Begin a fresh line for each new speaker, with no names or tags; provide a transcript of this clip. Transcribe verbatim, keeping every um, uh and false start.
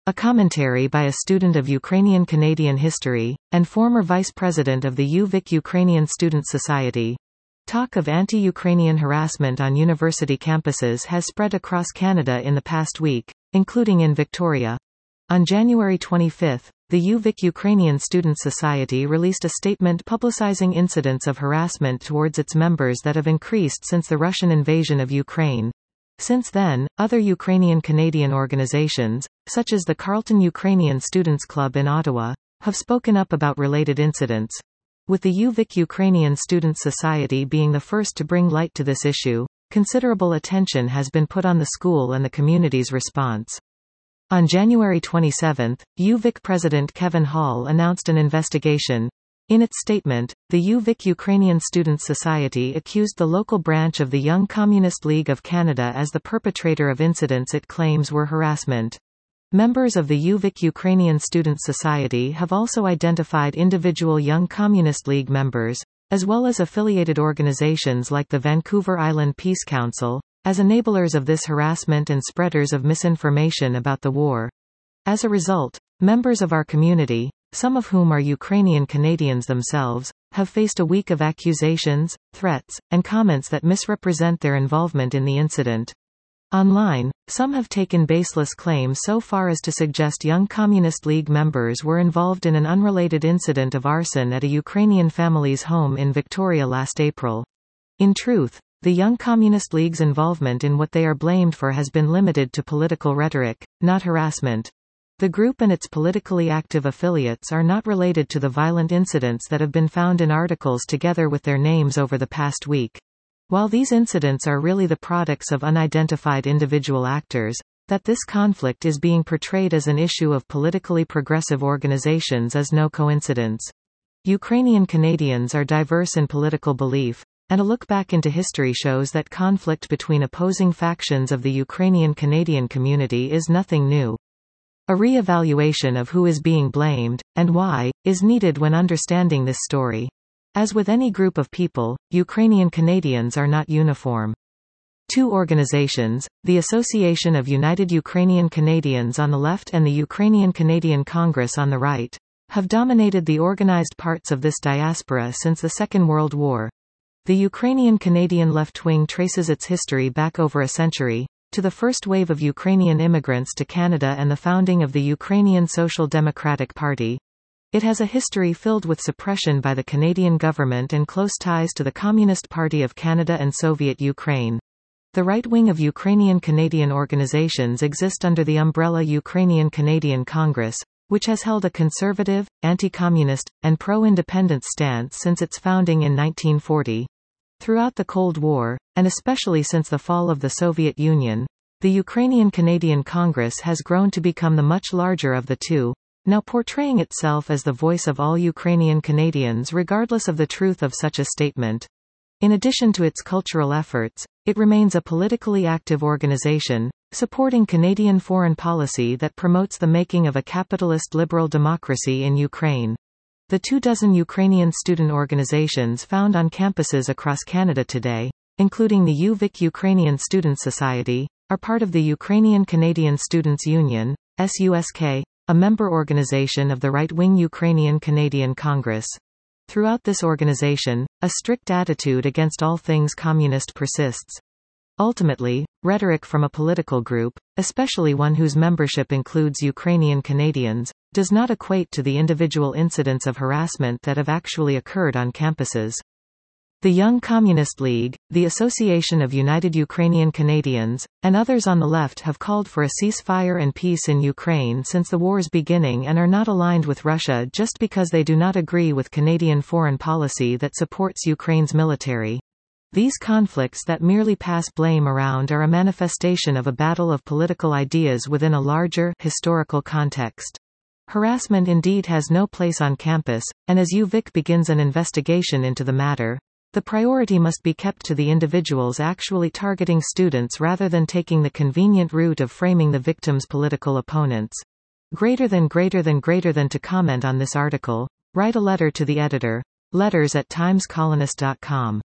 A commentary by a student of Ukrainian-Canadian history, and former vice president of the U Vic Ukrainian Student Society. Talk of anti-Ukrainian harassment on university campuses has spread across Canada in the past week, including in Victoria. On January twenty-fifth, the U Vic Ukrainian Student Society released a statement publicizing incidents of harassment towards its members that have increased since the Russian invasion of Ukraine. Since then, other Ukrainian-Canadian organizations, such as the Carleton Ukrainian Students Club in Ottawa, have spoken up about related incidents. With the U Vic Ukrainian Students Society being the first to bring light to this issue, considerable attention has been put on the school and the community's response. On January twenty-seventh, U Vic President Kevin Hall announced an investigation. In its statement, the U Vic Ukrainian Students Society accused the local branch of the Young Communist League of Canada as the perpetrator of incidents it claims were harassment. Members of the U Vic Ukrainian Students Society have also identified individual Young Communist League members, as well as affiliated organizations like the Vancouver Island Peace Council, as enablers of this harassment and spreaders of misinformation about the war. As a result, members of our community, some of whom are Ukrainian Canadians themselves, have faced a week of accusations, threats, and comments that misrepresent their involvement in the incident. Online, some have taken baseless claims so far as to suggest Young Communist League members were involved in an unrelated incident of arson at a Ukrainian family's home in Victoria last April. In truth, the Young Communist League's involvement in what they are blamed for has been limited to political rhetoric, not harassment. The group and its politically active affiliates are not related to the violent incidents that have been found in articles together with their names over the past week. While these incidents are really the products of unidentified individual actors, that this conflict is being portrayed as an issue of politically progressive organizations is no coincidence. Ukrainian Canadians are diverse in political belief, and a look back into history shows that conflict between opposing factions of the Ukrainian Canadian community is nothing new. A re-evaluation of who is being blamed, and why, is needed when understanding this story. As with any group of people, Ukrainian Canadians are not uniform. Two organizations, the Association of United Ukrainian Canadians on the left and the Ukrainian Canadian Congress on the right, have dominated the organized parts of this diaspora since the Second World War. The Ukrainian Canadian left wing traces its history back over a century, to the first wave of Ukrainian immigrants to Canada and the founding of the Ukrainian Social Democratic Party. It has a history filled with suppression by the Canadian government and close ties to the Communist Party of Canada and Soviet Ukraine. The right wing of Ukrainian Canadian organizations exist under the umbrella Ukrainian Canadian Congress, which has held a conservative, anti-communist, and pro-independent stance since its founding in nineteen forty. Throughout the Cold War, and especially since the fall of the Soviet Union, the Ukrainian Canadian Congress has grown to become the much larger of the two, now portraying itself as the voice of all Ukrainian Canadians regardless of the truth of such a statement. In addition to its cultural efforts, it remains a politically active organization, supporting Canadian foreign policy that promotes the making of a capitalist liberal democracy in Ukraine. The two dozen Ukrainian student organizations found on campuses across Canada today, including the U Vic Ukrainian Students Society, are part of the Ukrainian Canadian Students Union, S U S K, a member organization of the right-wing Ukrainian Canadian Congress. Throughout this organization, a strict attitude against all things communist persists. Ultimately, rhetoric from a political group, especially one whose membership includes Ukrainian Canadians, does not equate to the individual incidents of harassment that have actually occurred on campuses. The Young Communist League, the Association of United Ukrainian Canadians, and others on the left have called for a ceasefire and peace in Ukraine since the war's beginning and are not aligned with Russia just because they do not agree with Canadian foreign policy that supports Ukraine's military. These conflicts that merely pass blame around are a manifestation of a battle of political ideas within a larger, historical context. Harassment indeed has no place on campus, and as U Vic begins an investigation into the matter, the priority must be kept to the individuals actually targeting students rather than taking the convenient route of framing the victim's political opponents. Greater than greater than greater than to comment on this article, write a letter to the editor. Letters at times colonist dot com.